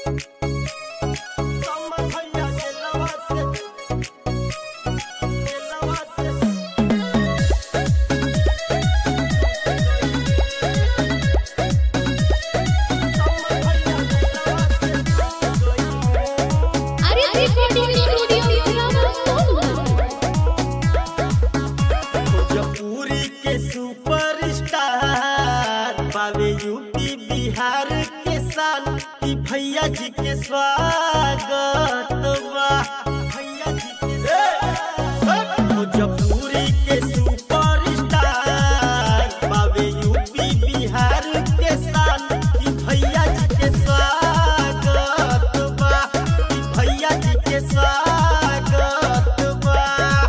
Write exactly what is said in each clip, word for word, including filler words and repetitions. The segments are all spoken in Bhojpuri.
यूपी बिहार के शान की भैया जी के स्वागत बा। भैया जी के भोजपुरी के सुपरस्टार बाबे यूपी बिहार के शान की भैया जी के स्वागत बा। भैया जी के स्वागत बा।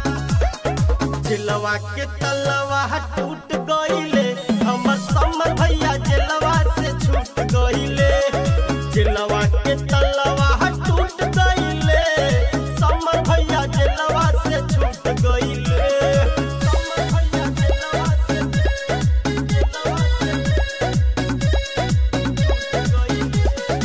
जिलवा के तलवा टूट गईले हमर समर भैया जिलवा से छूट गईले। जिलवा के तलवा टूट गईले समर भैया जिलवा से छूट गईले। समर भैया जिलवा से जिलवा से छूट गईले।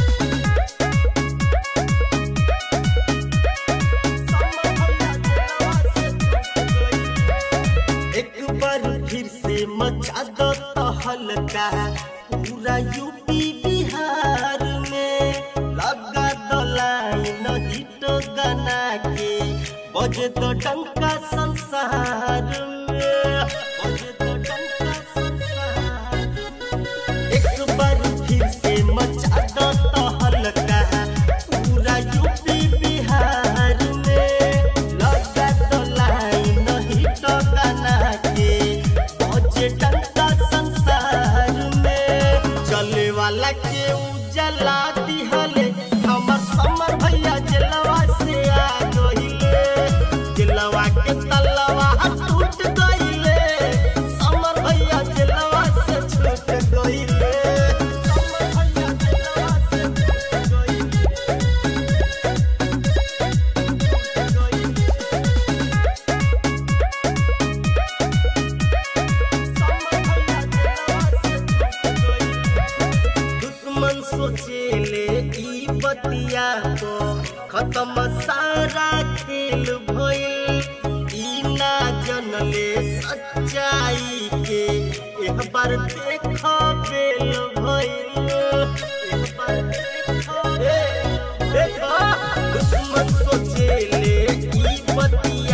समर भैया जिलवा से छूट गईले। एक बार फिर से मचा दो हल्का पूरा यूपी बिहार में लगा दो लाइन हिट गाना के बजे तो डंका संसार में बजे तो डंका संसार। एक बार फिर से मचा दो हल्का पूरा यूपी बिहार में लगा दो लाइन हिट गाना के बजे डंका वाला के उजला दिहले हमर समर भैया जिलवा से आ गईले। जिलवा के तलवा टूट गईले समर भैया जिलवा से छूट गईले। समर भैया जिलवा से छूट गईले। सोचेले ई बतिया को खत्म सारा खेल भइल। ई ना जनले सच्चाई के एक बार देख बेल भइल। एक बार देखो देखो दुश्मन सोचेले ई बतिया